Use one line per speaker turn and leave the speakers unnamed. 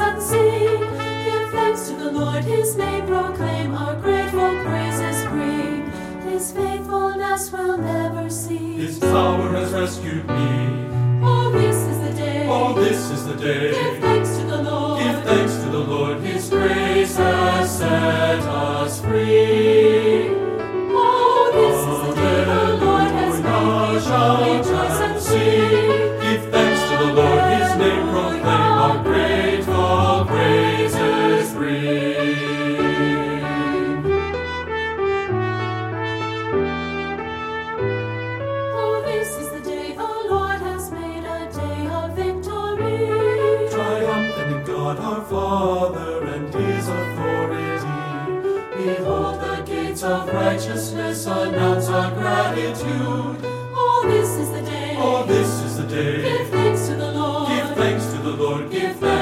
and sing. Give thanks to the Lord, his name proclaim, our grateful praises bring. His faithfulness will never cease.
His power has rescued me.
Oh, this is the day.
Oh, this is the day.
Give thanks to the Lord.
Give thanks to the Lord. His grace has set us free.
Oh, this is the day the Lord has made. We shall rejoice and sing.
Give thanks to the Lord. His name proclaim, our grateful praises bring.
Oh, this is the day the Lord has made, a day of victory.
Triumphant in God our Father and his authority. Behold, the gates of righteousness announce our gratitude.
Oh, this is the day.
Oh, this is the day.
Give thanks to the Lord.
Give thanks to the Lord. Give thanks